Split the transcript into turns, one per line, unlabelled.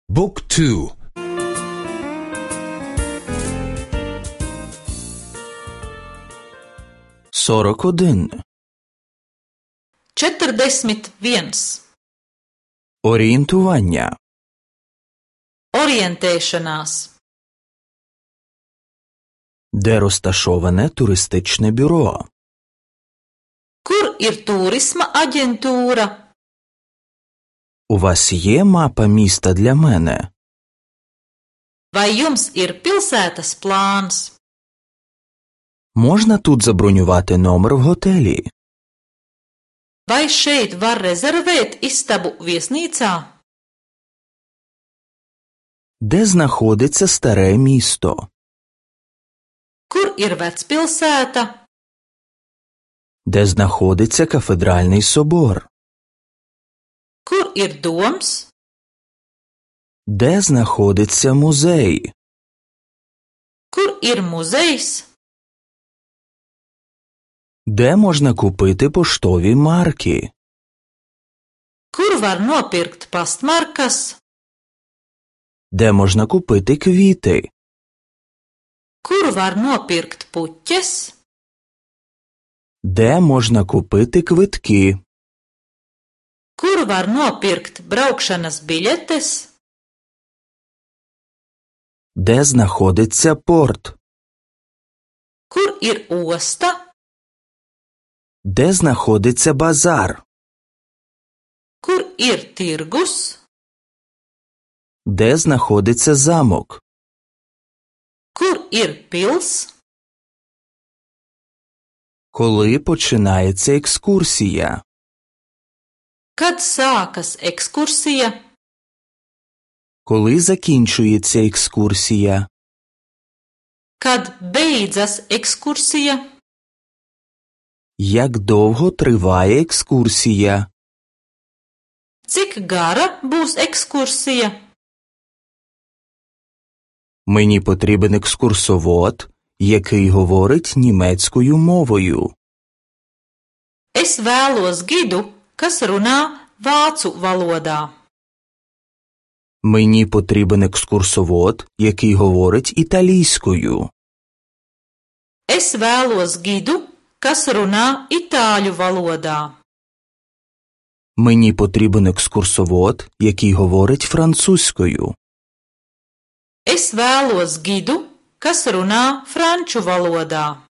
Book 2.
41.
41.
Орієнтування.
Орієнтēšanās.
Де розташоване туристичне бюро?
Kur ir tūrisma aģentūra?
У вас є мапа міста для мене?
Vai jums ir pilsētas plāns?
Можна тут забронювати номер в готелі?
Vai šeit var rezervēt istabu viesnīcā?
Де знаходиться старе місто?
Kur ir vecpilsēta?
Де знаходиться кафедральний собор?
Kur ir doms?
Де знаходиться музей?
Kur ir muzejs?
Де можна купити поштові марки?
Kur var nopirkt pastmarkas?
Де можна купити квіти?
Kur var nopirkt puķes?
Де можна купити квитки?
Kur var nopirkt braukšanas biļetes?
Де знаходиться порт?
Kur ir osta?
Де знаходиться базар?
Kur ir tirgus?
Де знаходиться замок?
Kur ir pils?
Коли починається екскурсія?
Kad sākas ekskursija?
Коли закінчується екскурсія?
Kad beidzas ekskursija?
Як довго триває екскурсія?
Cik gara būs ekskursija?
Мені потрібен екскурсовод, який говорить німецькою мовою.
Es vēlos gidu, kas runā vācu valodā.
Мені потрібен екскурсовод, який говорить італійською.
Es vēlos gidu, kas runā itāļu valodā.
Мені потрібен екскурсовод, який говорить французькою.
Es vēlos gidu, kas runā franču valodā.